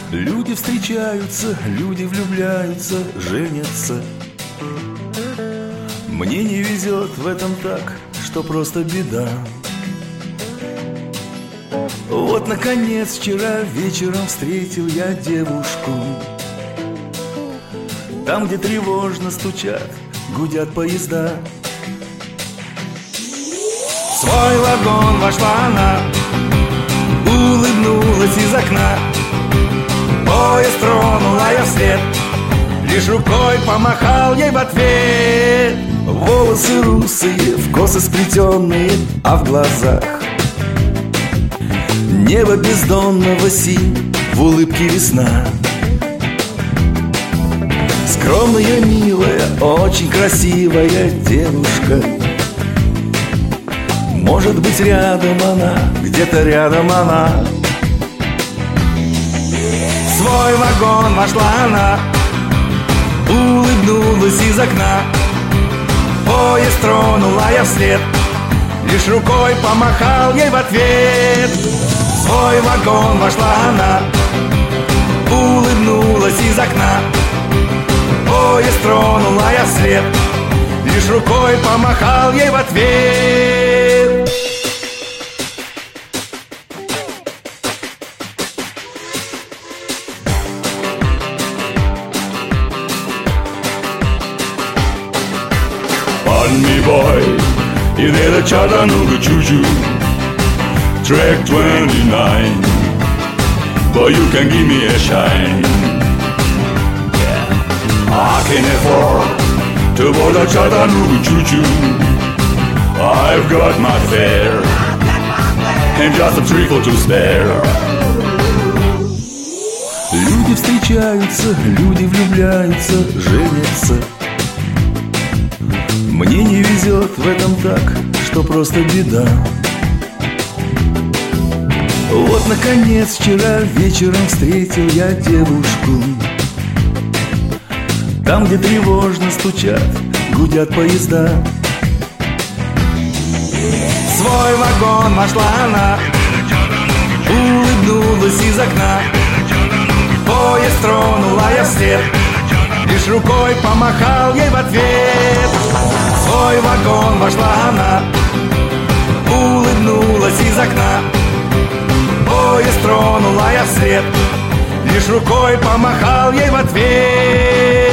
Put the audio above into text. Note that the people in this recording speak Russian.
Люди встречаются, люди влюбляются, женятся. Мне не везет в этом так, что просто беда. Вот, наконец, вчера вечером встретил я девушку. Там, где тревожно стучат, гудят поезда. В свой вагон вошла она, улыбнулась из окна. Поезд тронула я вслед, лишь рукой помахал ей в ответ. Волосы русые, в косы сплетенные, а в глазах небо бездонного синь, в улыбке весна. Скромная, милая, очень красивая девушка. Может быть, рядом она, где-то рядом она. В свой вагон вошла она, улыбнулась из окна. Поезд тронула я вслед, лишь рукой помахал ей в ответ. В свой вагон вошла она, улыбнулась из окна. Поезд тронула я вслед, лишь рукой помахал ей в ответ. Pardon me, boy, you hear the Chattanooga choo-choo, track 29. Boy, you can give me a shine. I can afford to board a Chattanooga choo-choo. I've got my fare and just a trickle to spare. Люди встречаются, люди влюбляются, женятся. Мне не везет в этом так, что просто беда. Вот, наконец, вчера вечером встретил я девушку. Там, где тревожно стучат, гудят поезда. В свой вагон вошла она, улыбнулась из окна. Поезд тронула я вслед, лишь рукой помахал ей в ответ. В свой вагон вошла она, улыбнулась из окна. Поезд тронула я вслед, лишь рукой помахал ей в ответ.